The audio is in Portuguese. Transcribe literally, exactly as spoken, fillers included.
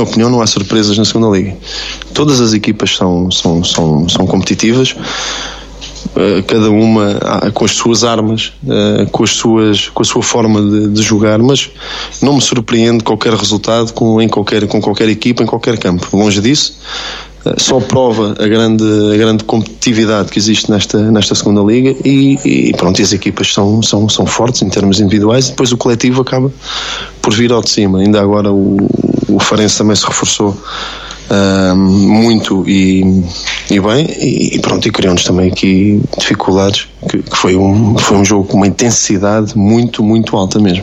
opinião, não há surpresas na segunda Liga. Todas as equipas são, são, são, são competitivas, cada uma com as suas armas, com, as suas, com a sua forma de, de jogar, mas não me surpreende qualquer resultado com, em qualquer, com qualquer equipa, em qualquer campo. Longe disso, só prova a grande, a grande competitividade que existe nesta, nesta segunda Liga e, e pronto, e as equipas são, são, são fortes em termos individuais e depois o coletivo acaba por vir ao de cima. Ainda agora o, o Farense também se reforçou Uh, muito e, e bem e, e pronto, e criou-nos também aqui dificuldades, que, que foi, um, foi um jogo com uma intensidade muito, muito alta mesmo.